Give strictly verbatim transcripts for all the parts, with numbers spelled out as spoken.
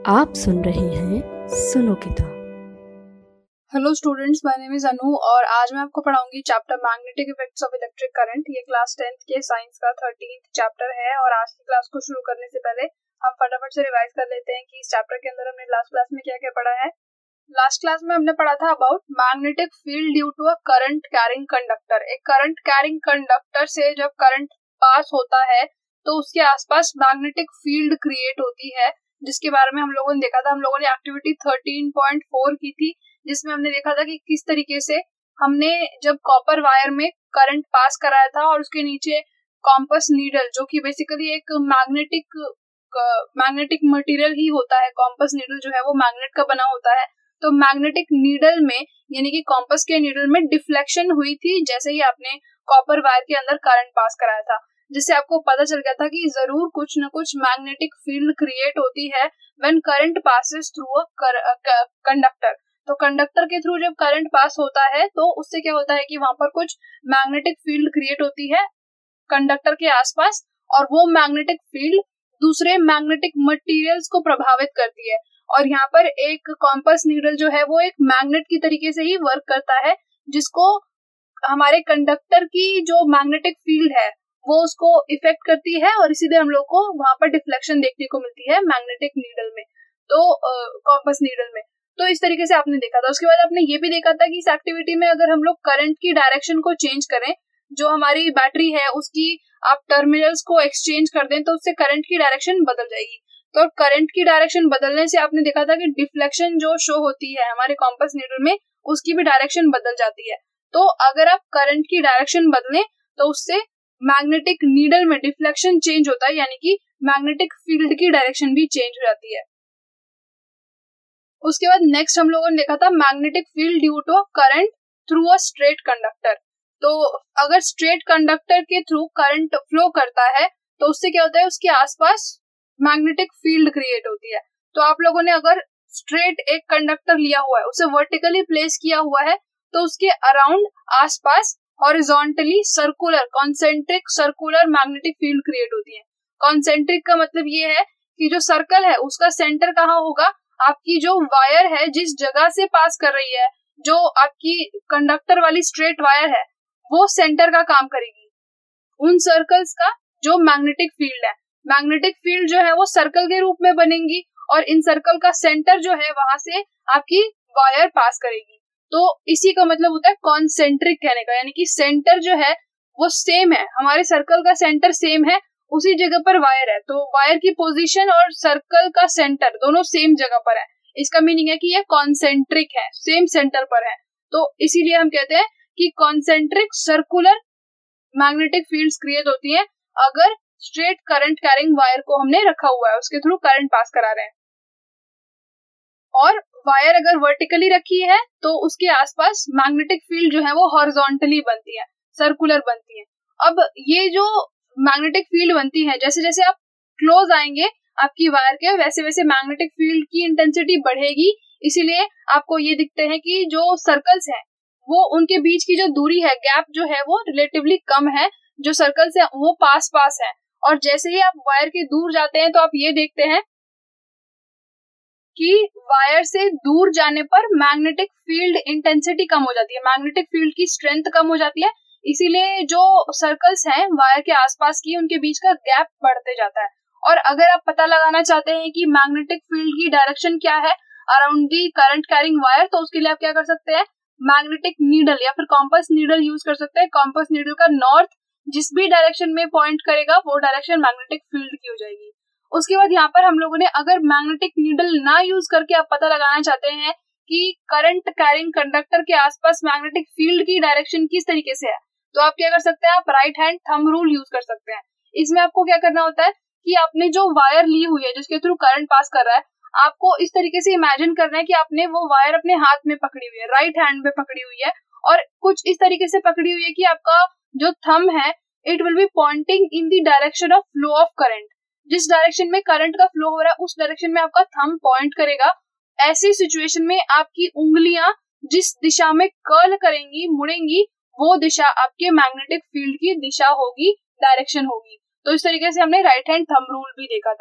आप सुन रहे हैं सुनो किताब। Hello students, my name is Anu और आज मैं आपको पढ़ाऊंगी chapter magnetic effects of electric current. ये क्लास टेंथ के साइंस का थर्टीन्थ चैप्टर है और आज की क्लास को शुरू करने से पहले हम फटाफट से रिवाइज कर लेते हैं कि इस चैप्टर के अंदर हमने लास्ट क्लास में क्या क्या पढ़ा है। लास्ट क्लास में हमने पढ़ा था about magnetic field due to a current carrying conductor. एक करंट कैरिंग कंडक्टर से जब करंट पास होता है तो उसके आसपास मैग्नेटिक फील्ड क्रिएट होती है, जिसके बारे में हम लोगों ने देखा था। हम लोगों ने एक्टिविटी थर्टीन पॉइंट फोर की थी, जिसमें हमने देखा था कि किस तरीके से हमने जब कॉपर वायर में करंट पास कराया था और उसके नीचे कॉम्पस नीडल, जो कि बेसिकली एक मैग्नेटिक मैग्नेटिक मटेरियल ही होता है। कॉम्पस नीडल जो है वो मैग्नेट का बना होता है। तो मैग्नेटिक नीडल में यानी कि कॉम्पस के नीडल में डिफ्लेक्शन हुई थी जैसे ही आपने कॉपर वायर के अंदर करंट पास कराया था, जिससे आपको पता चल गया था कि जरूर कुछ न कुछ मैग्नेटिक फील्ड क्रिएट होती है when current passes through a conductor. तो कंडक्टर के थ्रू जब करंट पास होता है तो उससे क्या होता है कि वहां पर कुछ मैग्नेटिक फील्ड क्रिएट होती है कंडक्टर के आसपास, और वो मैग्नेटिक फील्ड दूसरे मैग्नेटिक मटेरियल्स को प्रभावित करती है। और यहाँ पर एक कॉम्पस नीडल जो है वो एक मैग्नेट की तरीके से ही वर्क करता है, जिसको हमारे कंडक्टर की जो मैग्नेटिक फील्ड है वो उसको इफेक्ट करती है और इसीलिए हम लोग को वहां पर डिफ्लेक्शन देखने को मिलती है मैग्नेटिक नीडल में, तो कॉम्पस नीडल में। तो इस तरीके से आपने देखा था। उसके बाद आपने ये भी देखा था कि इस एक्टिविटी में अगर हम लोग करंट की डायरेक्शन को चेंज करें, जो हमारी बैटरी है उसकी आप टर्मिनल्स को एक्सचेंज कर दें तो उससे करंट की डायरेक्शन बदल जाएगी। तो करंट की डायरेक्शन बदलने से आपने देखा था कि डिफ्लेक्शन जो शो होती है हमारे कॉम्पस नीडल में उसकी भी डायरेक्शन बदल जाती है। तो अगर आप करंट की डायरेक्शन बदलें तो उससे मैग्नेटिक नीडल में डिफ्लेक्शन चेंज होता है, यानी कि मैग्नेटिक फील्ड की डायरेक्शन भी चेंज हो जाती है। उसके बाद नेक्स्ट हम लोगों ने देखा था magnetic field due to current through a straight conductor. तो अगर स्ट्रेट कंडक्टर के थ्रू करंट फ्लो करता है तो उससे क्या होता है, उसके आसपास मैग्नेटिक फील्ड क्रिएट होती है। तो आप लोगों ने अगर स्ट्रेट एक कंडक्टर लिया हुआ है, उसे वर्टिकली प्लेस किया हुआ है, तो उसके अराउंड आसपास horizontally circular concentric circular magnetic field create होती है। कॉन्सेंट्रिक का मतलब ये है कि जो सर्कल है उसका सेंटर कहाँ होगा, आपकी जो वायर है जिस जगह से पास कर रही है, जो आपकी कंडक्टर वाली स्ट्रेट वायर है, वो सेंटर का काम करेगी उन सर्कल्स का जो मैग्नेटिक फील्ड है। मैग्नेटिक फील्ड जो है वो सर्कल के रूप में बनेंगी और इन सर्कल का सेंटर जो है वहां से आपकी वायर पास करेगी। तो इसी का मतलब होता है कॉन्सेंट्रिक कहने का, यानी कि सेंटर जो है वो सेम है, हमारे सर्कल का सेंटर सेम है, उसी जगह पर वायर है। तो वायर की पोजीशन और सर्कल का सेंटर दोनों सेम जगह पर है। इसका मीनिंग है कि ये कॉन्सेंट्रिक है, सेम सेंटर पर है। तो इसीलिए हम कहते हैं कि concentric circular magnetic fields create होती हैं अगर स्ट्रेट करंट कैरिंग वायर को हमने रखा हुआ है, उसके थ्रू करंट पास करा रहे हैं। और वायर अगर वर्टिकली रखी है तो उसके आसपास मैग्नेटिक फील्ड जो है वो हॉरिजॉन्टली बनती है, सर्कुलर बनती है। अब ये जो मैग्नेटिक फील्ड बनती है, जैसे जैसे आप क्लोज आएंगे आपकी वायर के, वैसे वैसे मैग्नेटिक फील्ड की इंटेंसिटी बढ़ेगी। इसीलिए आपको ये दिखते हैं कि जो सर्कल्स हैं वो उनके बीच की जो दूरी है, गैप जो है वो रिलेटिवली कम है, जो सर्कल्स है वो पास पास है। और जैसे ही आप वायर के दूर जाते हैं तो आप ये देखते हैं कि वायर से दूर जाने पर मैग्नेटिक फील्ड इंटेंसिटी कम हो जाती है, मैग्नेटिक फील्ड की स्ट्रेंथ कम हो जाती है। इसीलिए जो सर्कल्स हैं वायर के आसपास की, उनके बीच का गैप बढ़ते जाता है। और अगर आप पता लगाना चाहते हैं कि मैग्नेटिक फील्ड की डायरेक्शन क्या है around the current carrying wire, तो उसके लिए आप क्या कर सकते हैं, मैग्नेटिक नीडल या फिर कॉम्पस नीडल यूज कर सकते हैं। कॉम्पस नीडल का नॉर्थ जिस भी डायरेक्शन में पॉइंट करेगा वो डायरेक्शन मैग्नेटिक फील्ड की हो जाएगी। उसके बाद यहाँ पर हम लोगों ने अगर मैग्नेटिक नीडल ना यूज करके आप पता लगाना चाहते हैं कि करंट कैरिंग कंडक्टर के आसपास मैग्नेटिक फील्ड की डायरेक्शन किस तरीके से है, तो आप क्या कर सकते हैं, आप right hand thumb rule use कर सकते हैं। इसमें आपको क्या करना होता है कि आपने जो वायर ली हुई है जिसके थ्रू करंट पास कर रहा है, आपको इस तरीके से इमेजिन करना है कि आपने वो वायर अपने हाथ में पकड़ी हुई है, राइट हैंड में पकड़ी हुई है, और कुछ इस तरीके से पकड़ी हुई है कि आपका जो थंब है it will be pointing in the direction of flow of current. जिस डायरेक्शन में करंट का फ्लो हो रहा है उस डायरेक्शन में आपका थंब पॉइंट करेगा। ऐसी सिचुएशन में आपकी उंगलियां जिस दिशा में कर्ल करेंगी, मुड़ेंगी, वो दिशा आपके मैग्नेटिक फील्ड की दिशा होगी, डायरेक्शन होगी। तो इस तरीके से हमने राइट हैंड थंब रूल भी देखा था।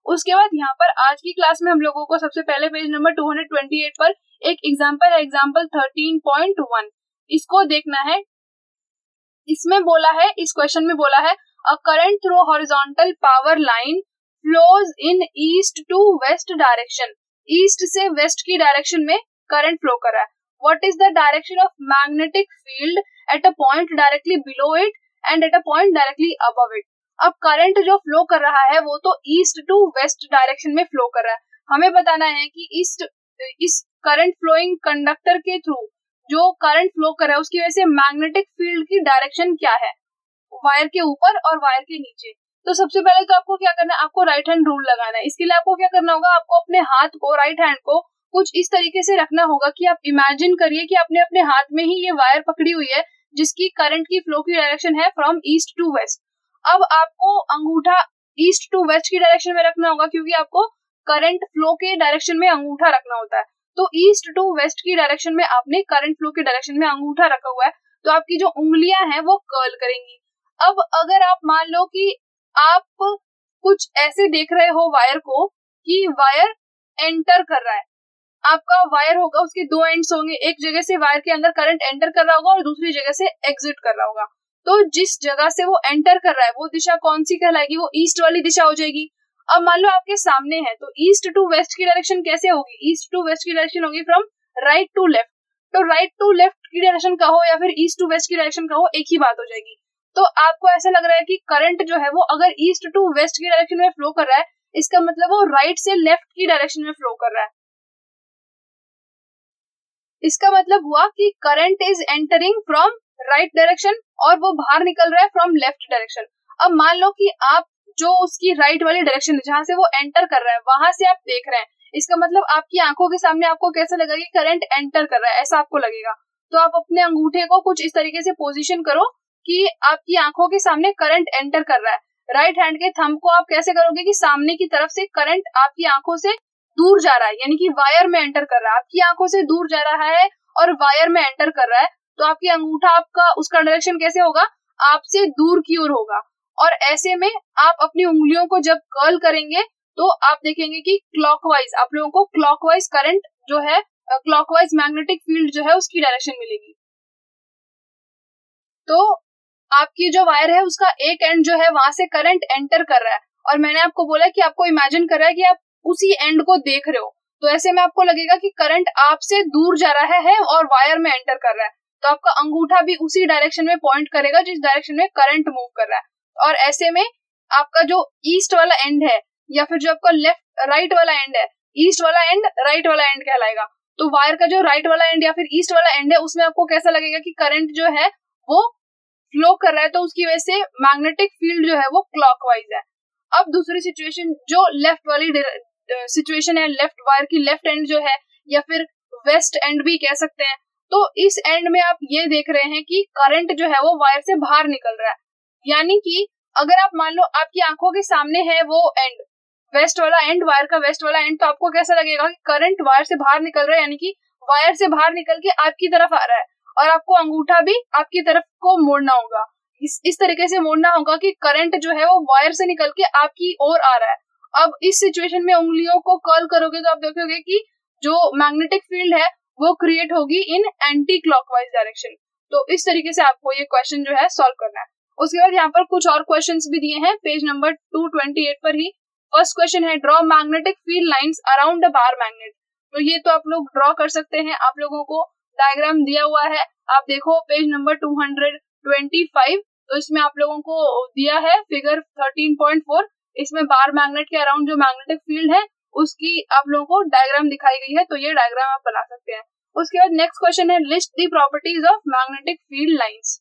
उसके बाद यहाँ पर आज की क्लास में हम लोगों को सबसे पहले page number two twenty eight पर एक एग्जाम्पल है, एग्जाम्पल थर्टीन पॉइंट वन, इसको देखना है। इसमें बोला है, इस क्वेश्चन में बोला है a current through horizontal power line flows in east to west direction, east से वेस्ट की डायरेक्शन में करंट फ्लो कर रहा है। What is the direction of magnetic field at a point directly below it and at a point directly above it. अब current जो flow कर रहा है वो तो ईस्ट टू वेस्ट डायरेक्शन में फ्लो कर रहा है। हमें बताना है कि ईस्ट इस करंट फ्लोइंग कंडक्टर के थ्रू जो करंट फ्लो कर रहा है उसकी वजह से मैग्नेटिक फील्ड की डायरेक्शन क्या है, वायर के ऊपर और वायर के नीचे। तो सबसे पहले तो आपको क्या करना है, आपको राइट हैंड रूल लगाना है। इसके लिए आपको क्या करना होगा, आपको अपने हाथ को, राइट हैंड को कुछ इस तरीके से रखना होगा कि आप इमेजिन करिए कि आपने अपने हाथ में ही ये वायर पकड़ी हुई है जिसकी करंट की फ्लो की डायरेक्शन है फ्रॉम ईस्ट टू वेस्ट। अब आपको अंगूठा ईस्ट टू वेस्ट की डायरेक्शन में रखना होगा क्योंकि आपको करंट फ्लो के डायरेक्शन में अंगूठा रखना होता है। तो ईस्ट टू वेस्ट की डायरेक्शन में आपने करंट फ्लो की डायरेक्शन में अंगूठा रखा हुआ है, तो आपकी जो उंगलियां हैं वो कर्ल करेंगी। अब अगर आप मान लो कि आप कुछ ऐसे देख रहे हो वायर को कि वायर एंटर कर रहा है, आपका वायर होगा उसके दो एंड्स होंगे, एक जगह से वायर के अंदर करंट एंटर कर रहा होगा और दूसरी जगह से एग्जिट कर रहा होगा। तो जिस जगह से वो एंटर कर रहा है वो दिशा कौन सी कहलाएगी, वो ईस्ट वाली दिशा हो जाएगी। अब मान लो आपके सामने है तो ईस्ट टू वेस्ट की डायरेक्शन कैसे होगी, ईस्ट टू वेस्ट की डायरेक्शन होगी फ्रॉम राइट टू लेफ्ट। तो राइट टू लेफ्ट की डायरेक्शन कहो या फिर ईस्ट टू वेस्ट की डायरेक्शन कहो, एक ही बात हो जाएगी। तो आपको ऐसा लग रहा है कि करंट जो है वो अगर ईस्ट टू वेस्ट की डायरेक्शन में फ्लो कर रहा है, इसका मतलब वो राइट से लेफ्ट की डायरेक्शन में फ्लो कर रहा है। इसका मतलब हुआ कि current is entering from right direction और वो बाहर निकल रहा है फ्रॉम लेफ्ट डायरेक्शन। अब मान लो कि आप जो उसकी राइट वाली डायरेक्शन है जहां से वो एंटर कर रहा है वहां से आप देख रहे हैं, इसका मतलब आपकी आंखों के सामने आपको कैसा लगेगा कि करंट एंटर कर रहा है, ऐसा आपको लगेगा। तो आप अपने अंगूठे को कुछ इस तरीके से पोजीशन करो कि आपकी आंखों के सामने करंट एंटर कर रहा है। राइट हैंड के थंब को आप कैसे करोगे कि सामने की तरफ से करंट आपकी आंखों से दूर जा रहा है, यानी कि वायर में एंटर कर रहा है, आपकी आंखों से दूर जा रहा है और वायर में एंटर कर रहा है। तो आपकी अंगूठा आपका उसका डायरेक्शन कैसे होगा, आपसे दूर की ओर होगा। और ऐसे में आप अपनी उंगलियों को जब कर्ल करेंगे तो आप देखेंगे कि क्लॉकवाइज आप लोगों को क्लॉकवाइज करंट जो है, क्लॉकवाइज मैग्नेटिक फील्ड जो है उसकी डायरेक्शन मिलेगी। तो आपकी जो वायर है उसका एक एंड जो है वहां से करंट एंटर कर रहा है और मैंने आपको बोला कि आपको इमेजिन कर रहा है कि आप उसी एंड को देख रहे हो। तो ऐसे में आपको लगेगा कि करंट आपसे दूर जा रहा है और वायर में एंटर कर रहा है, तो आपका अंगूठा भी उसी डायरेक्शन में पॉइंट करेगा जिस डायरेक्शन में करंट मूव कर रहा है। और ऐसे में आपका जो ईस्ट वाला एंड है या फिर जो आपका लेफ्ट राइट वाला एंड है, ईस्ट वाला एंड राइट वाला एंड कहलाएगा। तो वायर का जो राइट वाला एंड या फिर ईस्ट वाला एंड है उसमें आपको कैसा लगेगा कि करंट जो है वो फ्लो कर रहा है, तो उसकी वजह से मैग्नेटिक फील्ड जो है वो क्लॉकवाइज है। अब दूसरी सिचुएशन जो लेफ्ट वाली सिचुएशन है, लेफ्ट वायर की लेफ्ट एंड जो है या फिर वेस्ट एंड भी कह सकते हैं। तो इस एंड में आप ये देख रहे हैं कि करंट जो है वो वायर से बाहर निकल रहा है, यानी कि अगर आप मान लो आपकी आंखों के सामने है वो एंड, वेस्ट वाला एंड, वायर का वेस्ट वाला एंड, तो आपको कैसा लगेगा कि करंट वायर से बाहर निकल रहा है, यानी कि वायर से बाहर निकल के आपकी तरफ आ रहा है और आपको अंगूठा भी आपकी तरफ को मोड़ना होगा। इस इस तरीके से मोड़ना होगा कि करंट जो है वो वायर से निकल के आपकी ओर आ रहा है। अब इस सिचुएशन में उंगलियों को कर्ल करोगे तो आप देखोगे कि जो मैग्नेटिक फील्ड है वो क्रिएट होगी इन एंटी क्लॉकवाइज डायरेक्शन। तो इस तरीके से आपको ये क्वेश्चन जो है सॉल्व करना है। उसके बाद यहाँ पर कुछ और क्वेश्चंस भी दिए हैं page number two twenty eight पर ही। फर्स्ट क्वेश्चन है draw magnetic field lines around a bar magnet. तो ये तो आप लोग ड्रॉ कर सकते हैं, आप लोगों को डायग्राम दिया हुआ है, आप देखो page number two twenty five. तो इसमें आप लोगों को दिया है फिगर थर्टीन पॉइंट फोर, इसमें बार मैग्नेट के अराउंड जो मैग्नेटिक फील्ड है उसकी आप लोगों को डायग्राम दिखाई गई है, तो ये डायग्राम आप बना सकते हैं। उसके बाद नेक्स्ट क्वेश्चन है list the properties of magnetic field lines.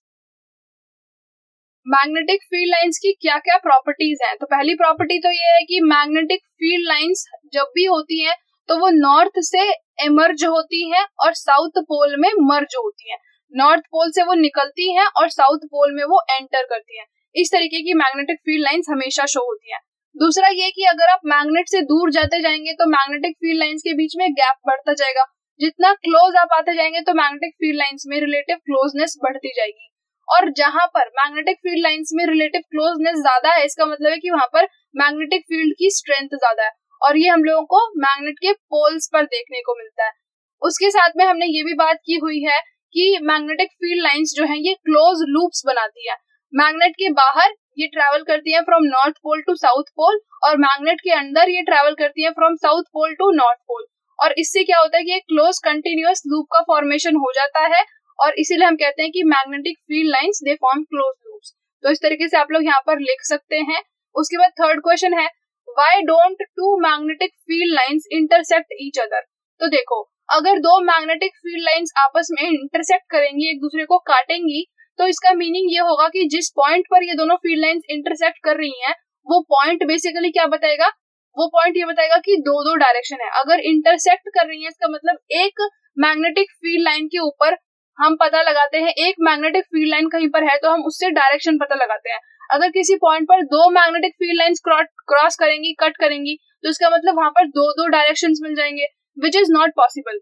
Magnetic field lines की क्या क्या प्रॉपर्टीज हैं। तो पहली प्रॉपर्टी तो ये है कि मैग्नेटिक फील्ड लाइंस जब भी होती हैं तो वो नॉर्थ से इमर्ज होती हैं और साउथ पोल में मर्ज होती हैं। नॉर्थ पोल से वो निकलती हैं और साउथ पोल में वो एंटर करती हैं। इस तरीके की मैग्नेटिक फील्ड लाइंस हमेशा शो होती हैं। दूसरा ये कि अगर आप मैग्नेट से दूर जाते जाएंगे तो मैग्नेटिक फील्ड लाइंस के बीच में गैप बढ़ता जाएगा। जितना क्लोज आप आते जाएंगे तो मैग्नेटिक फील्ड लाइंस में रिलेटिव क्लोजनेस बढ़ती जाएगी। और जहां पर मैग्नेटिक फील्ड लाइंस में रिलेटिव क्लोजनेस ज्यादा है, इसका मतलब है कि वहां पर मैग्नेटिक फील्ड की स्ट्रेंथ ज्यादा है, और ये हम लोगों को मैग्नेट के पोल्स पर देखने को मिलता है। उसके साथ में हमने ये भी बात की हुई है कि मैग्नेटिक फील्ड लाइंस जो है ये क्लोज लूप्स बनाती है। मैग्नेट के बाहर ये ट्रैवल करती है from north pole to south pole, और मैग्नेट के अंदर ये ट्रैवल करती है from south pole to north pole, और इससे क्या होता है कि एक क्लोज कंटिन्यूअस लूप का फॉर्मेशन हो जाता है, और इसीलिए हम कहते हैं कि magnetic field lines they form close loops. तो इस तरीके से आप लोग यहाँ पर लिख सकते हैं। उसके बाद थर्ड क्वेश्चन है, why don't two magnetic field lines intersect each other. तो देखो, अगर दो मैग्नेटिक फील्ड लाइंस आपस में इंटरसेक्ट करेंगी, एक दूसरे को काटेंगी, तो इसका मीनिंग ये होगा कि जिस पॉइंट पर ये दोनों फील्ड लाइंस इंटरसेक्ट कर रही हैं, वो पॉइंट बेसिकली क्या बताएगा, वो पॉइंट ये बताएगा कि दो दो डायरेक्शन है। अगर इंटरसेक्ट कर रही है, इसका मतलब एक मैग्नेटिक फील्ड लाइन के ऊपर हम पता लगाते हैं, एक मैग्नेटिक फील्ड लाइन कहीं पर है तो हम उससे डायरेक्शन पता लगाते हैं। अगर किसी पॉइंट पर दो मैग्नेटिक फील्ड लाइंस क्रॉस करेंगी, कट करेंगी, तो इसका मतलब वहां पर दो दो डायरेक्शंस मिल जाएंगे, विच इज नॉट पॉसिबल।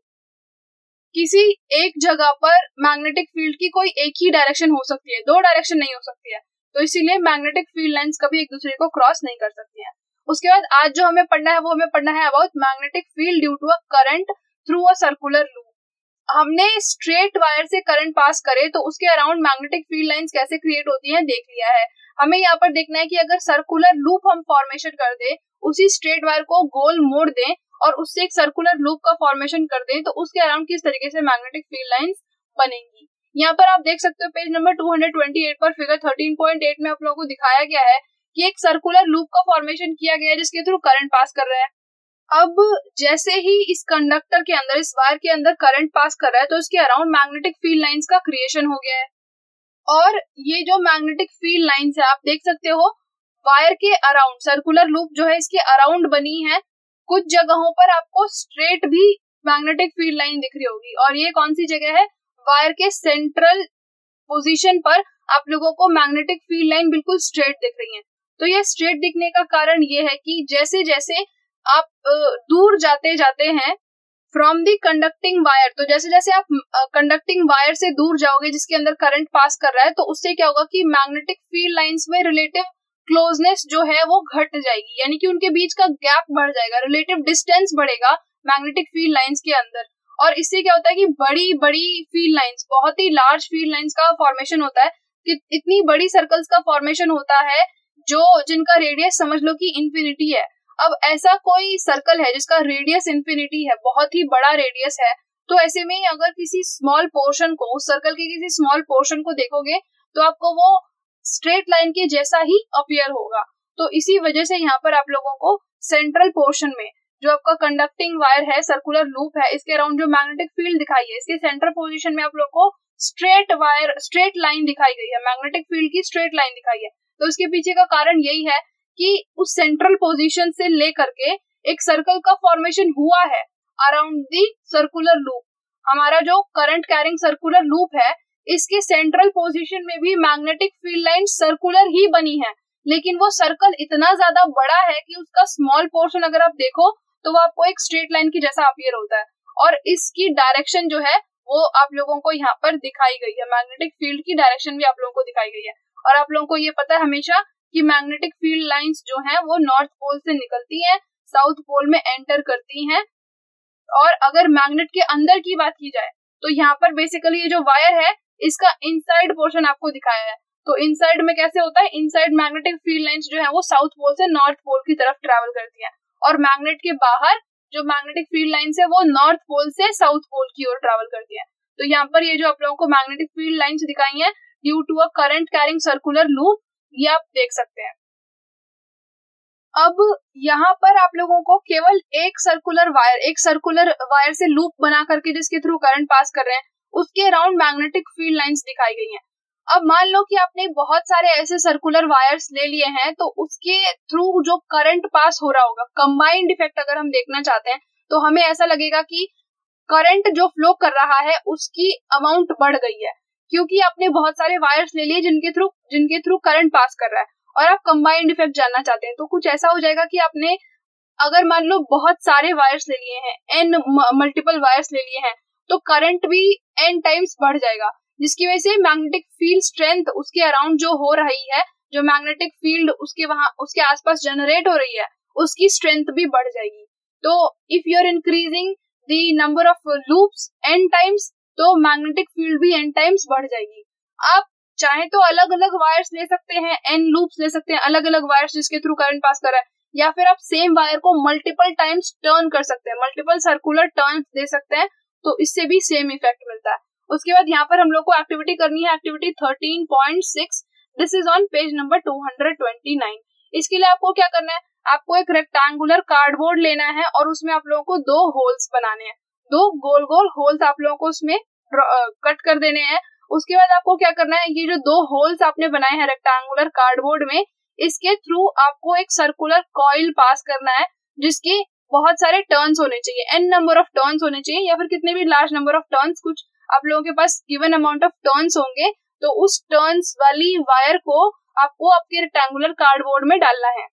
किसी एक जगह पर मैग्नेटिक फील्ड की कोई एक ही डायरेक्शन हो सकती है, दो डायरेक्शन नहीं हो सकती है, तो इसीलिए मैग्नेटिक फील्ड लाइंस कभी एक दूसरे को क्रॉस नहीं कर सकती हैं। उसके बाद आज जो हमें पढ़ना है वो हमें पढ़ना है about magnetic field due to a current through a circular loop. हमने स्ट्रेट वायर से करंट पास करे तो उसके अराउंड मैग्नेटिक फील्ड लाइंस कैसे क्रिएट होती हैं देख लिया है। हमें यहाँ पर देखना है कि अगर सर्कुलर लूप हम फॉर्मेशन कर दे, उसी स्ट्रेट वायर को गोल मोड़ दें और उससे एक सर्कुलर लूप का फॉर्मेशन कर दें, तो उसके अराउंड किस तरीके से मैग्नेटिक फील्ड लाइंस बनेंगी। यहाँ पर आप देख सकते हो page number two twenty eight पर फिगर थर्टीन पॉइंट एट में आप लोगों को दिखाया गया है कि एक सर्कुलर लूप का फॉर्मेशन किया गया है जिसके थ्रू करंट पास कर रहा है। अब जैसे ही इस कंडक्टर के अंदर, इस वायर के अंदर करंट पास कर रहा है, तो इसके अराउंड मैग्नेटिक फील्ड लाइंस का क्रिएशन हो गया है। और ये जो मैग्नेटिक फील्ड लाइंस है आप देख सकते हो वायर के अराउंड, सर्कुलर लूप जो है इसके अराउंड बनी है। कुछ जगहों पर आपको स्ट्रेट भी मैग्नेटिक फील्ड लाइन दिख रही होगी, और ये कौन सी जगह है, वायर के सेंट्रल पोजीशन पर आप लोगों को मैग्नेटिक फील्ड लाइन बिल्कुल स्ट्रेट दिख रही है। तो ये स्ट्रेट दिखने का कारण ये है कि जैसे जैसे आप दूर जाते जाते हैं फ्रॉम दी कंडक्टिंग वायर, तो जैसे जैसे आप कंडक्टिंग वायर से दूर जाओगे जिसके अंदर करंट पास कर रहा है, तो उससे क्या होगा कि मैग्नेटिक फील्ड लाइंस में रिलेटिव क्लोजनेस जो है वो घट जाएगी, यानी कि उनके बीच का गैप बढ़ जाएगा, रिलेटिव डिस्टेंस बढ़ेगा मैग्नेटिक फील्ड लाइंस के अंदर। और इससे क्या होता है कि बड़ी बड़ी फील्ड लाइंस, बहुत ही लार्ज फील्ड लाइंस का फॉर्मेशन होता है, कि इतनी बड़ी सर्कल्स का फॉर्मेशन होता है जो जिनका रेडियस समझ लो कि इंफिनिटी है। अब ऐसा कोई सर्कल है जिसका रेडियस इंफिनिटी है, बहुत ही बड़ा रेडियस है, तो ऐसे में अगर किसी स्मॉल पोर्शन को, उस सर्कल के किसी स्मॉल पोर्शन को देखोगे तो आपको वो स्ट्रेट लाइन के जैसा ही अपीयर होगा। तो इसी वजह से यहाँ पर आप लोगों को सेंट्रल पोर्शन में जो आपका कंडक्टिंग वायर है, सर्कुलर लूप है, इसके अराउंड जो मैग्नेटिक फील्ड दिखाई है, इसके सेंट्रल पोजीशन में आप लोगों को स्ट्रेट वायर, स्ट्रेट लाइन दिखाई गई है, मैग्नेटिक फील्ड की स्ट्रेट लाइन दिखाई है। तो इसके पीछे का कारण यही है कि उस सेंट्रल पोजीशन से लेकर के एक सर्कल का फॉर्मेशन हुआ है अराउंड दी सर्कुलर लूप। हमारा जो करंट कैरिंग सर्कुलर लूप है, इसके सेंट्रल पोजीशन में भी मैग्नेटिक फील्ड लाइन सर्कुलर ही बनी है, लेकिन वो सर्कल इतना ज्यादा बड़ा है कि उसका स्मॉल पोर्शन अगर आप देखो तो वो आपको एक स्ट्रेट लाइन की जैसा अपीयर होता है, और इसकी डायरेक्शन जो है वो आप लोगों को यहाँ पर दिखाई गई है, मैग्नेटिक फील्ड की डायरेक्शन भी आप लोगों को दिखाई गई है। और आप लोगों को ये पता है हमेशा कि मैग्नेटिक फील्ड लाइंस जो हैं वो नॉर्थ पोल से निकलती हैं, साउथ पोल में एंटर करती हैं। और अगर मैग्नेट के अंदर की बात की जाए तो यहाँ पर बेसिकली ये जो वायर है इसका इनसाइड पोर्शन आपको दिखाया है। तो इनसाइड में कैसे होता है, इनसाइड मैग्नेटिक फील्ड लाइंस जो है वो साउथ पोल से नॉर्थ पोल की तरफ ट्रेवल करती हैं, और मैग्नेट के बाहर जो मैग्नेटिक फील्ड लाइंस है वो नॉर्थ पोल से साउथ पोल की ओर ट्रेवल करती हैं। तो यहाँ पर ये जो आप लोगों को मैग्नेटिक फील्ड लाइंस दिखाई है due to a current carrying circular loop, ये आप देख सकते हैं। अब यहाँ पर आप लोगों को केवल एक सर्कुलर वायर, एक सर्कुलर वायर से लूप बना करके जिसके थ्रू करंट पास कर रहे हैं, उसके अराउंड मैग्नेटिक फील्ड लाइंस दिखाई गई हैं। अब मान लो कि आपने बहुत सारे ऐसे सर्कुलर वायर्स ले लिए हैं, तो उसके थ्रू जो करंट पास हो रहा होगा, कंबाइंड इफेक्ट अगर हम देखना चाहते हैं तो हमें ऐसा लगेगा कि करंट जो फ्लो कर रहा है उसकी अमाउंट बढ़ गई है, क्योंकि आपने बहुत सारे वायर्स ले लिए जिनके थ्रू जिनके थ्रू करंट पास कर रहा है, और आप कंबाइंड इफेक्ट जानना चाहते हैं। तो कुछ ऐसा हो जाएगा कि आपने अगर मान लो बहुत सारे वायर्स ले लिए हैं, एन मल्टीपल वायर्स ले लिए हैं, तो करंट भी एन टाइम्स बढ़ जाएगा, जिसकी वजह से मैग्नेटिक फील्ड स्ट्रेंथ उसके अराउंड जो हो रही है, जो मैग्नेटिक फील्ड उसके वहां उसके आसपास जनरेट हो रही है, उसकी स्ट्रेंथ भी बढ़ जाएगी। तो if you are increasing the number of loops n times, तो मैग्नेटिक फील्ड भी एन टाइम्स बढ़ जाएगी। आप चाहे तो अलग अलग वायर्स ले सकते हैं, एन लूप्स ले सकते हैं, अलग अलग वायर्स जिसके थ्रू करंट पास कर रहा है, या फिर आप सेम वायर को मल्टीपल टाइम्स टर्न कर सकते हैं, मल्टीपल सर्कुलर टर्न दे सकते हैं, तो इससे भी सेम इफेक्ट मिलता है। उसके बाद यहाँ पर हम लोग को एक्टिविटी करनी है, activity thirteen point six. This is on page number two hundred twenty nine. इसके लिए आपको क्या करना है, आपको एक रेक्टेंगुलर कार्डबोर्ड लेना है और उसमें आप लोगों को दो होल्स बनाने हैं, दो गोल गोल होल्स आप लोगों को उसमें कट कर देने हैं। उसके बाद आपको क्या करना है, ये जो दो होल्स आपने बनाए हैं रेक्टेंगुलर कार्डबोर्ड में, इसके थ्रू आपको एक सर्कुलर कॉइल पास करना है जिसके बहुत सारे टर्न्स होने चाहिए, एन नंबर ऑफ टर्न्स होने चाहिए, या फिर कितने भी लार्ज नंबर ऑफ टर्न्स, कुछ आप लोगों के पास गिवन अमाउंट ऑफ टर्न्स होंगे, तो उस टर्न्स वाली वायर को आपको आपके रेक्टेंगुलर कार्डबोर्ड में डालना है।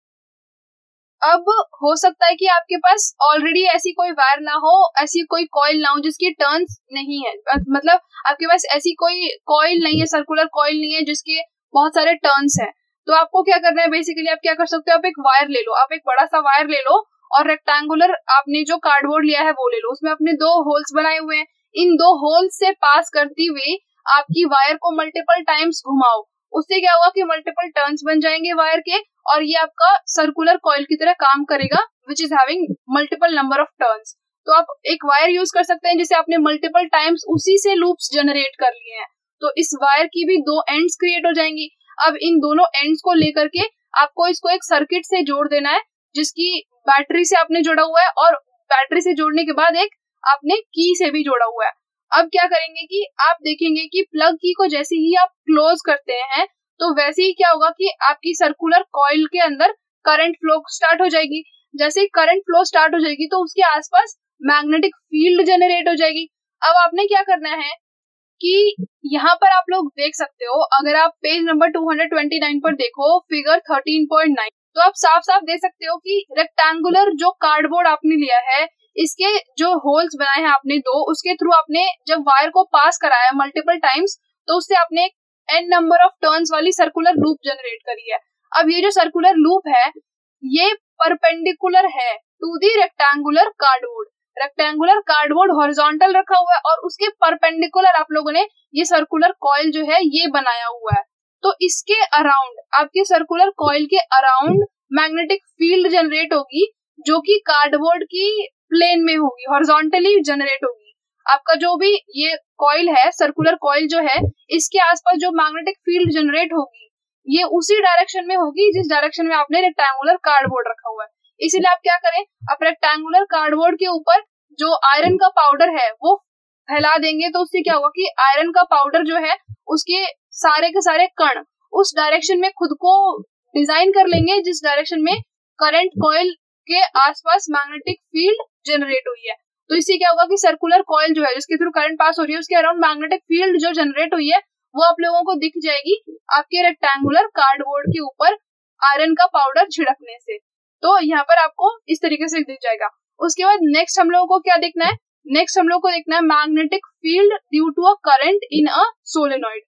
अब हो सकता है कि आपके पास ऑलरेडी ऐसी कोई वायर ना हो, ऐसी कोई कॉइल ना हो जिसकी टर्न्स नहीं है, मतलब आपके पास ऐसी कोई कॉइल नहीं है, सर्कुलर कॉइल नहीं है जिसके बहुत सारे टर्न्स हैं। तो आपको क्या करना है, बेसिकली आप क्या कर सकते हो, आप एक वायर ले लो, आप एक बड़ा सा वायर ले लो और रेक्टेंगुलर आपने जो कार्डबोर्ड लिया है वो ले लो, उसमें आपने दो होल्स बनाए हुए हैं, इन दो होल्स से पास करते हुए आपकी वायर को मल्टीपल टाइम्स घुमाओ। उससे क्या होगा कि मल्टीपल टर्न्स बन जाएंगे वायर के, और ये आपका सर्कुलर कॉइल की तरह काम करेगा, which is having multiple number of turns. तो आप एक वायर यूज कर सकते हैं जिसे आपने मल्टीपल टाइम्स उसी से लूप्स जनरेट कर लिए हैं, तो इस वायर की भी दो एंड्स क्रिएट हो जाएंगी। अब इन दोनों एंड्स को लेकर के आपको इसको एक सर्किट से जोड़ देना है, जिसकी बैटरी से आपने जोड़ा हुआ है, और बैटरी से जोड़ने के बाद एक आपने की से भी जोड़ा हुआ है। अब क्या करेंगे कि आप देखेंगे कि प्लग की को जैसे ही आप क्लोज करते हैं, तो वैसे ही क्या होगा कि आपकी सर्कुलर कॉइल के अंदर करंट फ्लो स्टार्ट हो जाएगी। जैसे ही करंट फ्लो स्टार्ट हो जाएगी तो उसके आसपास मैग्नेटिक फील्ड जनरेट हो जाएगी। अब आपने क्या करना है कि यहाँ पर आप लोग देख सकते हो, अगर आप page number two hundred twenty nine पर देखो फिगर थर्टीन पॉइंट नाइन, तो आप साफ साफ देख सकते हो कि रेक्टेंगुलर जो कार्डबोर्ड आपने लिया है, इसके जो होल्स बनाए हैं आपने दो, उसके थ्रू आपने जब वायर को पास कराया मल्टीपल टाइम्स, तो उससे आपने एन नंबर ऑफ टर्न्स वाली सर्कुलर लूप जनरेट करी है। अब ये जो सर्कुलर लूप है ये परपेंडिकुलर है to the rectangular cardboard. Rectangular cardboard horizontal रखा हुआ है और उसके परपेंडिकुलर आप लोगों ने ये सर्कुलर कॉइल जो है ये बनाया हुआ है। तो इसके अराउंड, आपके सर्कुलर कॉइल के अराउंड मैग्नेटिक फील्ड जनरेट होगी, जो कि कार्डबोर्ड की प्लेन में होगी, हॉरिजॉन्टली जनरेट होगी। आपका जो भी ये कॉइल है, सर्कुलर कॉइल जो है, इसके आसपास जो मैग्नेटिक फील्ड जनरेट होगी ये उसी डायरेक्शन में होगी जिस डायरेक्शन में आपने रेक्टेंगुलर कार्डबोर्ड रखा हुआ है। इसीलिए आप क्या करें, आप रेक्टेंगुलर कार्डबोर्ड के ऊपर जो आयरन का पाउडर है वो फैला देंगे, तो उससे क्या होगा कि आयरन का पाउडर जो है उसके सारे के सारे कण उस डायरेक्शन में खुद को डिजाइन कर लेंगे जिस डायरेक्शन में करंट कॉइल के आसपास मैग्नेटिक फील्ड जनरेट हुई है। तो इससे क्या होगा कि सर्कुलर कॉइल जो है जिसके थ्रू करंट पास हो रही है उसके अराउंड मैग्नेटिक फील्ड जो जनरेट हुई है वो आप लोगों को दिख जाएगी आपके रेक्टेंगुलर कार्डबोर्ड के ऊपर आयरन का पाउडर छिड़कने से। तो यहाँ पर आपको इस तरीके से दिख जाएगा। उसके बाद नेक्स्ट हम लोगों को क्या देखना है, नेक्स्ट हम लोग को देखना है magnetic field due to a current in a solenoid.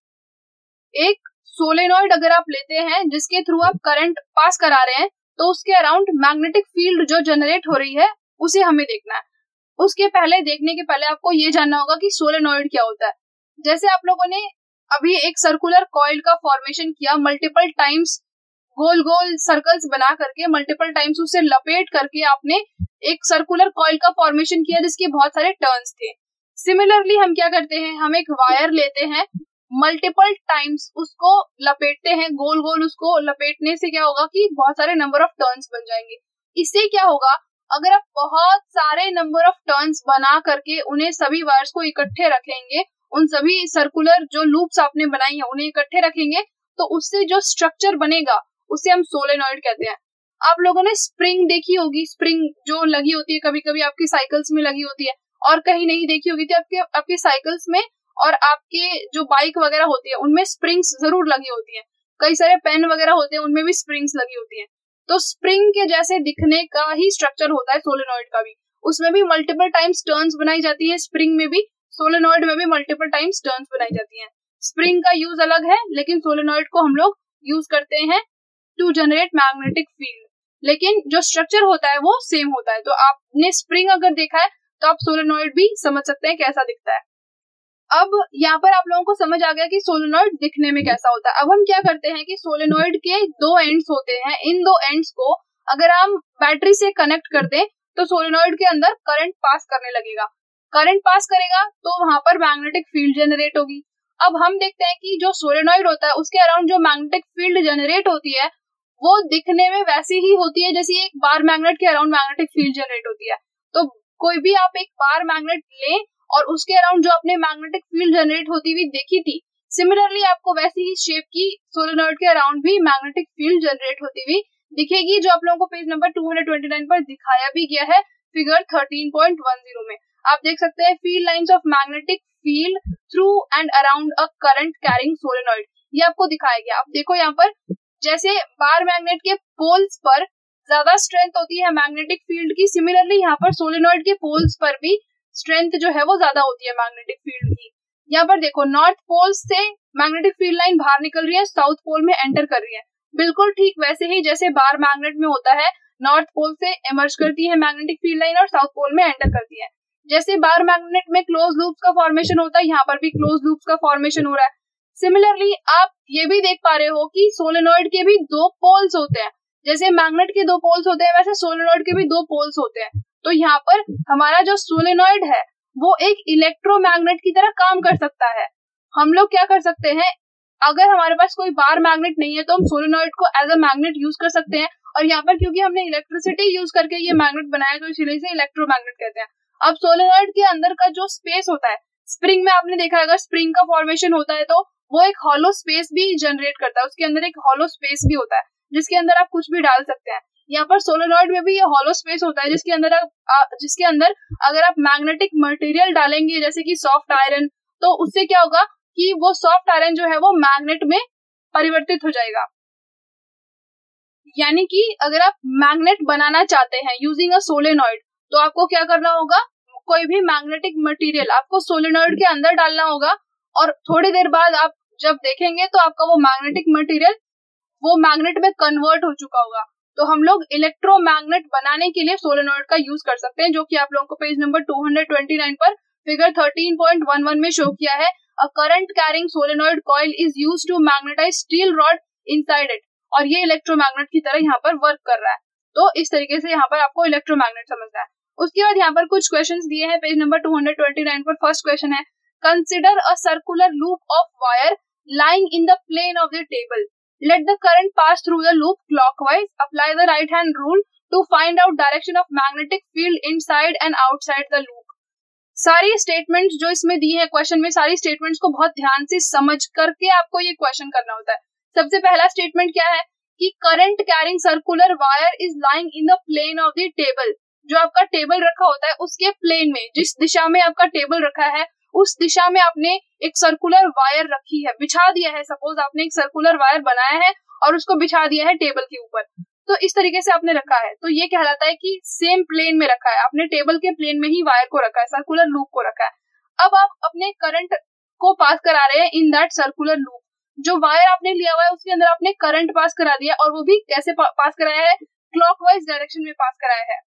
एक सोलेनॉइड अगर आप लेते हैं जिसके थ्रू आप करंट पास करा रहे हैं, तो उसके अराउंड मैग्नेटिक फील्ड जो जनरेट हो रही है उसे हमें देखना है। उसके पहले देखने के पहले आपको ये जानना होगा कि सोलेनॉइड क्या होता है। जैसे आप लोगों ने अभी एक सर्कुलर कॉइल का फॉर्मेशन किया, मल्टीपल टाइम्स गोल गोल सर्कल्स बना करके मल्टीपल टाइम्स उसे लपेट करके आपने एक सर्कुलर कॉइल का फॉर्मेशन किया जिसके बहुत सारे टर्न्स थे। सिमिलरली हम क्या करते हैं, हम एक वायर लेते हैं, मल्टीपल टाइम्स उसको लपेटते हैं, गोल गोल उसको लपेटने से क्या होगा कि बहुत सारे नंबर ऑफ टर्न्स बन जाएंगे। इससे क्या होगा, अगर आप बहुत सारे नंबर ऑफ टर्न्स बना करके उन्हें सभी वायर्स को इकट्ठे रखेंगे, उन सभी सर्कुलर जो लूप्स आपने बनाई है उन्हें इकट्ठे रखेंगे, तो उससे जो स्ट्रक्चर बनेगा उसे हम सोलेनॉइड कहते हैं। आप लोगों ने स्प्रिंग देखी होगी, स्प्रिंग जो लगी होती है कभी कभी आपकी साइकिल्स में लगी होती है और कहीं नहीं देखी होगी तो आपके आपके साइकिल्स में और आपके जो बाइक वगैरह होती है उनमें स्प्रिंग्स जरूर लगी होती है। कई सारे पेन वगैरह होते हैं उनमें भी स्प्रिंग्स लगी होती है। तो स्प्रिंग के जैसे दिखने का ही स्ट्रक्चर होता है सोलेनॉइड का भी। उसमें भी मल्टीपल टाइम्स टर्न्स बनाई जाती है, स्प्रिंग में भी, सोलेनॉइड में भी मल्टीपल टाइम्स टर्न्स बनाई जाती हैं। स्प्रिंग का यूज अलग है, लेकिन सोलेनॉइड को हम लोग यूज करते हैं टू जनरेट मैग्नेटिक फील्ड, लेकिन जो स्ट्रक्चर होता है वो सेम होता है। तो आपने स्प्रिंग अगर देखा है तो आप सोलेनॉइड भी समझ सकते हैं कैसा दिखता है। अब यहाँ पर आप लोगों को समझ आ गया कि सोलेनॉइड दिखने में कैसा होता है। अब हम क्या करते हैं कि सोलेनॉइड के दो एंड्स होते हैं, इन दो एंड्स को अगर हम बैटरी से कनेक्ट कर दें तो सोलेनॉइड के अंदर करंट पास करने लगेगा। करंट पास करेगा तो वहां पर मैग्नेटिक फील्ड जनरेट होगी। अब हम देखते हैं कि जो सोलेनॉइड होता है उसके अराउंड जो मैग्नेटिक फील्ड जनरेट होती है वो दिखने में वैसी ही होती है जैसे एक बार मैग्नेट के अराउंड मैग्नेटिक फील्ड जनरेट होती है। तो कोई भी आप एक बार मैग्नेट लें और उसके अराउंड जो अपने मैग्नेटिक फील्ड जनरेट होती हुई देखी थी, सिमिलरली आपको वैसी ही शेप की सोलेनॉइड के अराउंड भी मैग्नेटिक फील्ड जनरेट होती हुई दिखेगी, जो आप लोगों को page number two twenty nine पर दिखाया भी गया है फिगर थर्टीन पॉइंट वन में। आप देख सकते हैं field lines of magnetic field through and around a current carrying solenoid, ये आपको दिखाया गया। आप देखो यहाँ पर जैसे बार मैग्नेट के पोल्स पर ज्यादा स्ट्रेंथ होती है मैग्नेटिक फील्ड की, सिमिलरली यहाँ पर सोलेनॉइड के पोल्स पर भी स्ट्रेंथ जो है वो ज्यादा होती है मैग्नेटिक फील्ड की। यहाँ पर देखो नॉर्थ पोल से मैग्नेटिक फील्ड लाइन बाहर निकल रही है, साउथ पोल में एंटर कर रही है, बिल्कुल ठीक वैसे ही जैसे बार मैग्नेट में होता है, नॉर्थ पोल से इमर्ज करती है मैग्नेटिक फील्ड लाइन और साउथ पोल में एंटर करती है। जैसे बार मैग्नेट में क्लोज लूप्स का फॉर्मेशन होता है, यहाँ पर भी क्लोज लूप्स का फॉर्मेशन हो रहा है। सिमिलरली आप ये भी देख पा रहे हो कि सोलेनॉइड के भी दो पोल्स होते हैं, जैसे मैग्नेट के दो पोल्स होते हैं वैसे सोलेनॉइड के भी दो पोल्स होते हैं। तो यहाँ पर हमारा जो सोलेनॉइड है वो एक इलेक्ट्रोमैग्नेट की तरह काम कर सकता है। हम लोग क्या कर सकते हैं, अगर हमारे पास कोई बार मैग्नेट नहीं है तो हम सोलेनॉइड को एज अ मैग्नेट यूज कर सकते हैं, और यहाँ पर क्योंकि हमने इलेक्ट्रिसिटी यूज करके ये मैग्नेट बनाया तो इसीलिए इसे इलेक्ट्रोमैग्नेट कहते हैं। अब सोलेनॉइड के अंदर का जो स्पेस होता है, स्प्रिंग में आपने देखा अगर स्प्रिंग का फॉर्मेशन होता है तो वो एक हॉलो स्पेस भी जनरेट करता है, उसके अंदर एक हॉलो स्पेस भी होता है जिसके अंदर आप कुछ भी डाल सकते हैं। यहाँ पर सोलेनॉइड में भी ये हॉलो स्पेस होता है जिसके अंदर आप जिसके अंदर अगर आप मैग्नेटिक मटेरियल डालेंगे जैसे कि सॉफ्ट आयरन, तो उससे क्या होगा कि वो सॉफ्ट आयरन जो है वो मैग्नेट में परिवर्तित हो जाएगा। यानी कि अगर आप मैग्नेट बनाना चाहते हैं यूजिंग अ सोलेनॉइड तो आपको क्या करना होगा, कोई भी मैग्नेटिक मटेरियल आपको सोलेनॉइड के अंदर डालना होगा, और थोड़ी देर बाद आप जब देखेंगे तो आपका वो मैग्नेटिक मटेरियल वो मैग्नेट में कन्वर्ट हो चुका होगा। तो हम लोग इलेक्ट्रोमैग्नेट बनाने के लिए सोलेनॉइड का यूज कर सकते हैं, जो कि आप लोगों को page number two twenty nine पर figure thirteen point one one में शो किया है। A current carrying solenoid coil is used to magnetise steel rod inside it, और ये इलेक्ट्रोमैग्नेट की तरह यहाँ पर वर्क कर रहा है। तो इस तरीके से यहाँ पर आपको इलेक्ट्रोमैग्नेट समझना है। उसके बाद यहाँ पर कुछ क्वेश्चंस दिए हैं page number two twenty nine पर। फर्स्ट क्वेश्चन है, consider a circular loop of wire lying in the plane of the table. Let the current pass through the loop clockwise. Apply the right hand rule to find out direction of magnetic field inside and outside the loop. सारी statements जो इसमें दी है question में, सारी statements को बहुत ध्यान से समझ करके आपको ये क्वेश्चन करना होता है। सबसे पहला स्टेटमेंट क्या है कि current carrying circular wire is lying in the plane of the table. जो आपका टेबल रखा होता है उसके प्लेन में, जिस दिशा में आपका टेबल रखा है उस दिशा में आपने एक सर्कुलर वायर रखी है, बिछा दिया है। सपोज आपने एक सर्कुलर वायर बनाया है और उसको बिछा दिया है टेबल के ऊपर, तो इस तरीके से आपने रखा है, तो ये कहलाता है कि सेम प्लेन में रखा है, आपने टेबल के प्लेन में ही वायर को रखा है, सर्कुलर लूप को रखा है। अब आप अपने करंट को पास करा रहे हैं इन दैट सर्कुलर लूप। जो वायर आपने लिया हुआ है उसके अंदर आपने करंट पास करा दिया, और वो भी कैसे पा, पास कराया है, क्लॉकवाइज डायरेक्शन में पास कराया है।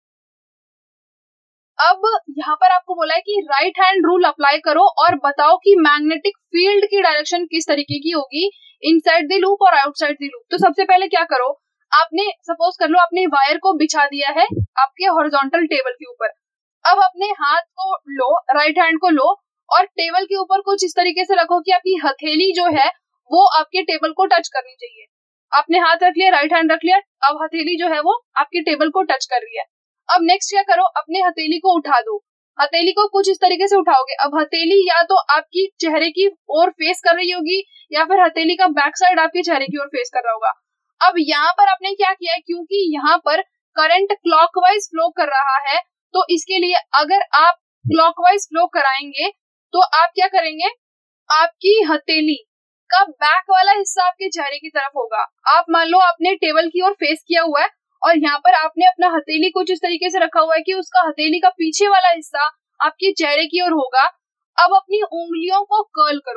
अब यहाँ पर आपको बोला है कि राइट हैंड रूल अप्लाई करो और बताओ कि मैग्नेटिक फील्ड की डायरेक्शन किस तरीके की होगी इनसाइड द लूप और आउटसाइड द लूप। तो सबसे पहले क्या करो, आपने सपोज कर लो आपने वायर को बिछा दिया है आपके हॉरिजॉन्टल टेबल के ऊपर। अब अपने हाथ को लो, राइट हैंड को लो और टेबल के ऊपर कुछ इस तरीके से रखो कि आपकी हथेली जो है वो आपके टेबल को टच करनी चाहिए। आपने हाथ रख लिया, राइट हैंड रख लिया, अब हथेली जो है वो आपके टेबल को टच कर रही है। अब नेक्स्ट क्या करो, अपने हथेली को उठा दो। हथेली को कुछ इस तरीके से उठाओगे। अब हथेली या तो आपकी चेहरे की ओर फेस कर रही होगी या फिर हथेली का बैक साइड आपके चेहरे की ओर फेस कर रहा होगा। अब यहाँ पर आपने क्या किया है, क्योंकि यहाँ पर करंट क्लॉकवाइज फ्लो कर रहा है, तो इसके लिए अगर आप क्लॉकवाइज फ्लो कराएंगे तो आप क्या करेंगे, आपकी हथेली का बैक वाला हिस्सा आपके चेहरे की तरफ होगा। आप मान लो आपने टेबल की ओर फेस किया हुआ है और यहाँ पर आपने अपना हथेली कुछ इस तरीके से रखा हुआ है कि उसका हथेली का पीछे वाला हिस्सा आपके चेहरे की ओर होगा। अब अपनी उंगलियों को कर्ल करो।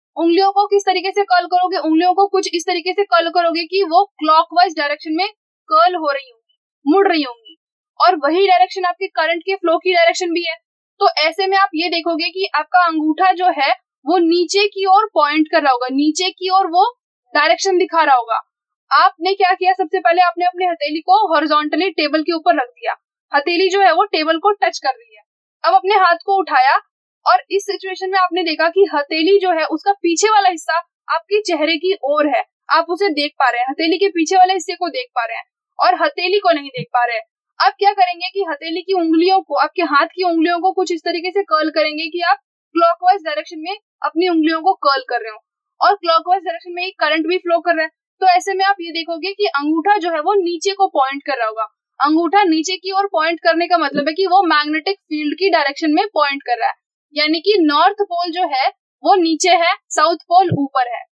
उंगलियों को किस तरीके से कर्ल करोगे, उंगलियों को कुछ इस तरीके से कर्ल करोगे कि वो क्लॉकवाइज डायरेक्शन में कर्ल हो रही होंगी, मुड़ रही होंगी, और वही डायरेक्शन आपके करंट के फ्लो की डायरेक्शन भी है। तो ऐसे में आप ये देखोगे कि आपका अंगूठा जो है वो नीचे की ओर पॉइंट कर रहा होगा, नीचे की ओर वो डायरेक्शन दिखा रहा होगा। आपने क्या किया, सबसे पहले आपने अपनी हथेली को हॉरिजॉन्टली टेबल के ऊपर रख दिया, हथेली जो है वो टेबल को टच कर रही है। अब अपने हाथ को उठाया और इस सिचुएशन में आपने देखा कि हथेली जो है उसका पीछे वाला हिस्सा आपके चेहरे की ओर है, आप उसे देख पा रहे हैं, हथेली के पीछे वाले हिस्से को देख पा रहे हैं और हथेली को नहीं देख पा रहे हैं। आप क्या करेंगे कि हथेली की उंगलियों को, आपके हाथ की उंगलियों को कुछ इस तरीके से कर्ल करेंगे कि आप क्लॉकवाइज डायरेक्शन में अपनी उंगलियों को कर्ल कर रहे हो और क्लॉकवाइज डायरेक्शन में ही करंट भी फ्लो कर रहा है। तो ऐसे में आप ये देखोगे कि अंगूठा जो है वो नीचे को पॉइंट कर रहा होगा। अंगूठा नीचे की ओर पॉइंट करने का मतलब है कि वो मैग्नेटिक फील्ड की डायरेक्शन में पॉइंट कर रहा है, यानी कि नॉर्थ पोल जो है वो नीचे है, साउथ पोल ऊपर है।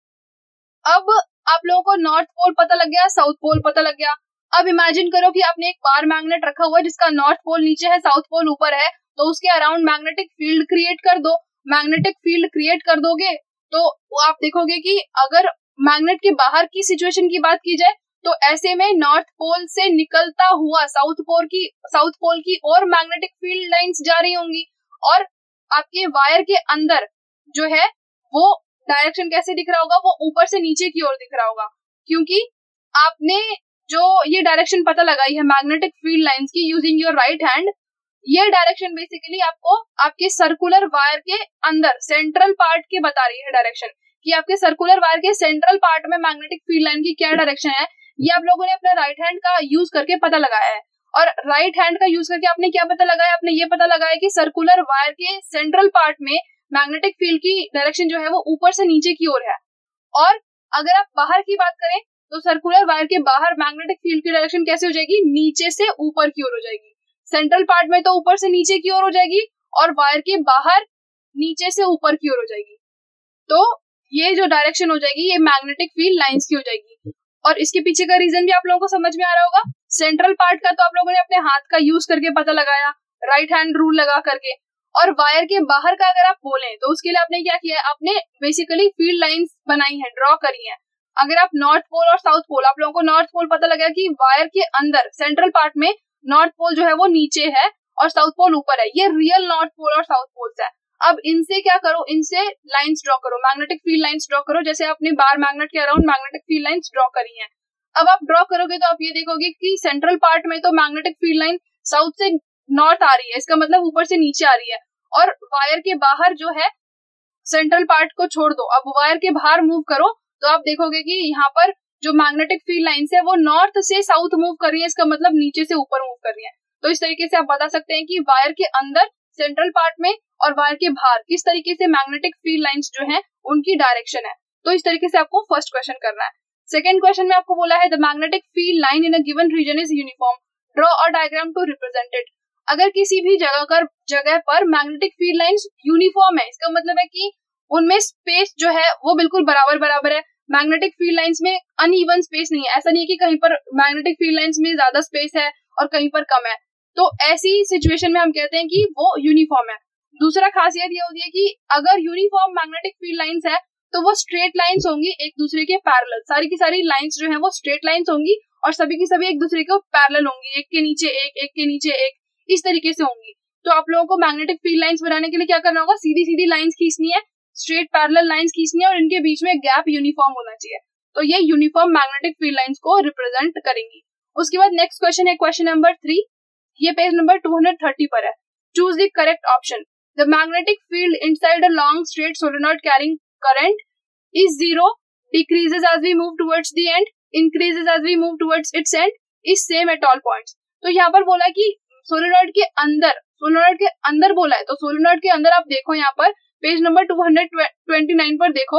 अब आप लोगों को नॉर्थ पोल पता लग गया, साउथ पोल पता लग गया। अब इमेजिन करो कि आपने एक बार मैग्नेट रखा हुआ है जिसका नॉर्थ पोल नीचे है, साउथ पोल ऊपर है, तो उसके अराउंड मैग्नेटिक फील्ड क्रिएट कर दो। मैग्नेटिक फील्ड क्रिएट कर दोगे तो आप देखोगे कि अगर मैग्नेट के बाहर की सिचुएशन की बात की जाए तो ऐसे में नॉर्थ पोल से निकलता हुआ साउथ पोल की साउथ पोल की और मैग्नेटिक फील्ड लाइंस जा रही होंगी और आपके वायर के अंदर जो है वो डायरेक्शन कैसे दिख रहा होगा, वो ऊपर से नीचे की ओर दिख रहा होगा, क्योंकि आपने जो ये डायरेक्शन पता लगाई है मैग्नेटिक फील्ड लाइंस की यूजिंग योर राइट हैंड, ये डायरेक्शन बेसिकली आपको आपके सर्कुलर वायर के अंदर सेंट्रल पार्ट के बता रही है डायरेक्शन, कि आपके सर्कुलर वायर के सेंट्रल पार्ट में मैग्नेटिक फील्ड लाइन की क्या डायरेक्शन है। ये आप लोगों ने अपना राइट हैंड का यूज करके पता लगाया है और राइट हैंड का यूज करके आपने क्या पता लगाया, आपने ये पता लगाया कि सर्कुलर वायर के सेंट्रल पार्ट में मैग्नेटिक फील्ड की डायरेक्शन जो है वो ऊपर से नीचे की ओर है। और अगर आप बाहर की बात करें तो सर्कुलर वायर के बाहर मैग्नेटिक फील्ड की डायरेक्शन कैसे हो जाएगी, नीचे से ऊपर की ओर हो जाएगी। सेंट्रल पार्ट में तो ऊपर से नीचे की ओर हो जाएगी और वायर के बाहर नीचे से ऊपर की ओर हो जाएगी। तो ये जो डायरेक्शन हो जाएगी ये मैग्नेटिक फील्ड लाइंस की हो जाएगी। और इसके पीछे का रीजन भी आप लोगों को समझ में आ रहा होगा। सेंट्रल पार्ट का तो आप लोगों ने अपने हाथ का यूज करके पता लगाया, राइट हैंड रूल लगा करके, और वायर के बाहर का अगर आप बोलें तो उसके लिए आपने क्या किया है, आपने बेसिकली फील्ड लाइंस बनाई है, ड्रॉ करी है। अगर आप नॉर्थ पोल और साउथ पोल, आप लोगों को नॉर्थ पोल पता लगा कि वायर के अंदर सेंट्रल पार्ट में नॉर्थ पोल जो है वो नीचे है और साउथ पोल ऊपर है, ये रियल नॉर्थ पोल और साउथ पोल्स है। अब इनसे क्या करो, इनसे लाइंस ड्रॉ करो, मैग्नेटिक फील्ड लाइंस ड्रॉ करो, जैसे आपने बार मैग्नेट के around magnetic field lines draw करी हैं। अब आप ड्रॉ करोगे तो आप ये देखोगे कि सेंट्रल पार्ट में तो मैग्नेटिक फील्ड लाइन साउथ से नॉर्थ आ रही है, इसका मतलब ऊपर से नीचे आ रही है, और वायर के बाहर जो है सेंट्रल पार्ट को छोड़ दो, अब वायर के बाहर मूव करो तो आप देखोगे कि यहाँ पर जो मैग्नेटिक फील्ड लाइंस है वो नॉर्थ से साउथ मूव कर रही है, इसका मतलब नीचे से ऊपर मूव कर रही है। तो इस तरीके से आप बता सकते हैं कि वायर के अंदर सेंट्रल पार्ट में और वायर के बाहर किस तरीके से मैग्नेटिक फील्ड लाइंस जो है उनकी डायरेक्शन है। तो इस तरीके से आपको फर्स्ट क्वेश्चन करना है। सेकंड क्वेश्चन में आपको बोला है the magnetic field line in a given region is uniform, draw a diagram to represent it. अगर किसी भी जगह कर जगह पर मैग्नेटिक फील्ड लाइंस यूनिफॉर्म है, इसका मतलब है कि उनमें स्पेस जो है वो बिल्कुल बराबर बराबर है। मैग्नेटिक फील्ड लाइंस में अनइवन स्पेस नहीं है, ऐसा नहीं है कि कहीं पर मैग्नेटिक फील्ड लाइंस में ज्यादा स्पेस है और कहीं पर कम है। तो ऐसी सिचुएशन में हम कहते हैं कि वो यूनिफॉर्म है। दूसरा खासियत ये होती है कि अगर यूनिफॉर्म मैग्नेटिक फील्ड लाइंस है तो वो स्ट्रेट लाइंस होंगी एक दूसरे के पैरेलल, सारी की सारी लाइंस जो है वो स्ट्रेट लाइंस होंगी और सभी की सभी एक दूसरे के पैरेलल होंगी, एक के नीचे एक, एक के नीचे एक, इस तरीके से होंगी। तो आप लोगों को मैग्नेटिक फील्ड लाइंस बनाने के लिए क्या करना होगा, सीधी सीधी लाइंस खींचनी है, स्ट्रेट पैरेलल लाइंस खींचनी है और इनके बीच में गैप यूनिफॉर्म होना चाहिए। तो ये यूनिफॉर्म मैग्नेटिक फील्ड लाइंस को रिप्रेजेंट करेंगी। उसके बाद नेक्स्ट क्वेश्चन है क्वेश्चन नंबर थ्री, ये page number two hundred thirty पर है। Choose the correct option. The magnetic field inside a long straight solenoid carrying current is zero, decreases as we move towards the end, increases as we move towards its end, is same at all points। तो यहाँ पर बोला कि solenoid के अंदर, solenoid के अंदर बोला है, तो सोलेनॉइड के अंदर आप देखो यहाँ पर page number two hundred twenty nine पर देखो,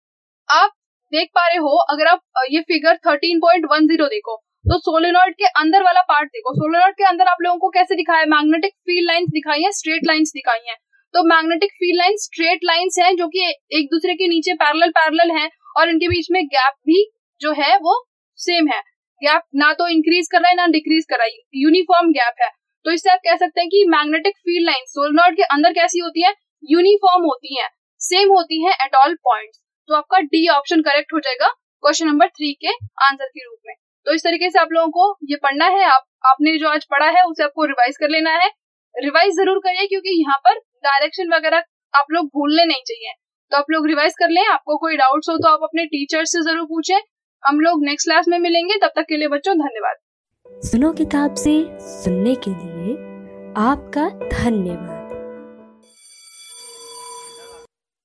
आप देख पा रहे हो, अगर आप ये figure thirteen point one zero देखो तो सोलेनॉइड के अंदर वाला पार्ट देखो। सोलेनॉइड के अंदर आप लोगों को कैसे दिखाया, मैग्नेटिक फील्ड लाइंस दिखाई है, स्ट्रेट लाइंस दिखाई है। तो magnetic field line straight lines हैं जो कि एक दूसरे के नीचे पैरेलल पैरेलल हैं और इनके बीच में गैप भी जो है वो सेम है, गैप ना तो इंक्रीज कर रहा है ना डिक्रीज कर रहा है, यूनिफॉर्म गैप है। तो इससे आप कह सकते हैं कि मैग्नेटिक फील्ड लाइन सोलेनॉइड के अंदर कैसी होती है, यूनिफॉर्म होती है, सेम होती हैं एट ऑल पॉइंट्स। तो आपका डी ऑप्शन करेक्ट हो जाएगा क्वेश्चन नंबर थ्री के आंसर के रूप में। तो इस तरीके से आप लोगों को ये पढ़ना है। आप आपने जो आज पढ़ा है उसे आपको रिवाइज कर लेना है। रिवाइज जरूर करिए क्योंकि यहाँ पर डायरेक्शन वगैरह आप लोग भूलने नहीं चाहिए। तो आप लोग रिवाइज कर लें। आपको कोई डाउट्स हो तो आप अपने टीचर से जरूर पूछें। हम लोग नेक्स्ट क्लास में मिलेंगे। तब तक के लिए बच्चों धन्यवाद। सुनो किताब से सुनने के लिए आपका धन्यवाद।